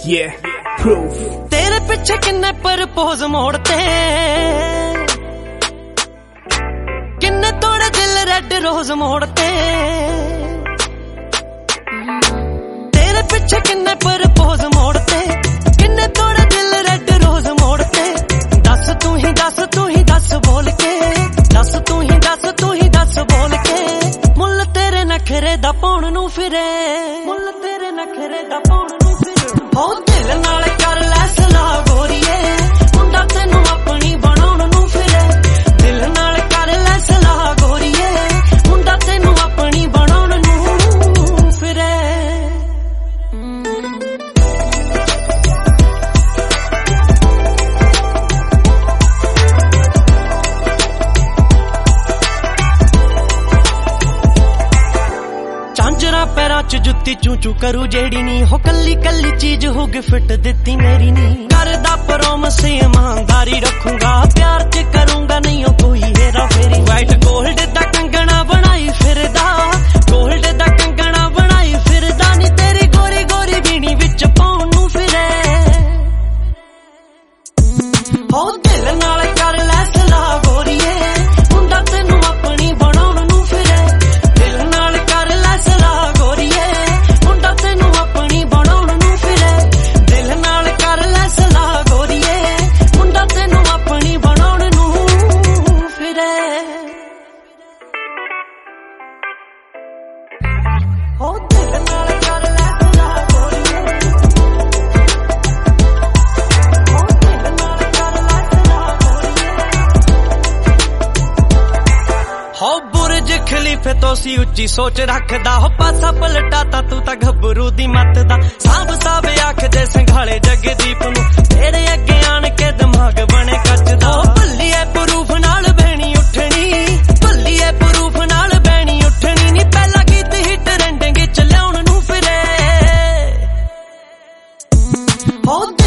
Yeah, proof. तेरे पिछे किन्ने प्रपोज मोड़ते, किन्ने तोड़े दिल रेड रोज मोड़ते। तेरे पिछे किन्ने प्रपोज मोड़ते, किन्ने तोड़े दिल रेड रोज मोड़ते। दस तू ही दस, तू ही दस बोल के, दस तू ही दस, तू ही दस बोल के। मुल तेरे नखरे दा पाउण नू फिरे, मुल तेरे नखरे दा पाउण नू फिरे। हो दिल नाल कर लै सलाह गोरीए, मुंडा तैनू अपनी बनाउण नू फिरे। दिल नाल कर लै सलाह गोरीए, मुंडा तैनू अपनी बनाउण नू फिरे। झांजरा पैरां च जुत्ती चू चू करू जेड़ी नी, हो कल्ली कल्ली चीज हो गिफ्ट दित्ती मेरी नी। करदा प्रॉमिस ईमानदारी रखूंगा, प्यार च करूंगा नहीं हो कोई हेरा फेरी। वाइट गोल्ड दा कंगना बनाई फिरदा, गोल्ड दा कंगना बनाई फिरदा। नी तेरी गोरी गोरी बीनी विच पाउण नू फिरे। हो दिल नाल कर लै सलाह गोरीए, मुंडा तैनू अपनी बनाउण नू फिरे। दिल नाल कर लै सलाह गोरीए, मुंडा तैनू अपनी बनाउण नू फिरे। दिल नाल कर लै सलाह गोरीए, मुंडा तैनू अपनी बनाउण नू फिरे। हो दिल नाल कर लै सलाह गोरीए, हो दिल नाल कर लै सलाह गोरीए। हो बुर्ज खलीफे तो सी उच्ची सोच रखदा, हो पासा पलटाता तू तां घबरू दी मत दा। साब साब आख दे संघाले जगदीप नू, तेरे अगे आण के दिमाग बने कचदा। हो भल्लीए प्रूफ नाल बहनी उठनी, भल्लीए प्रूफ नाल बहनी उठनी। नी पहला गीत ही ट्रेंडिंग च लियाउण नू फिरे। हो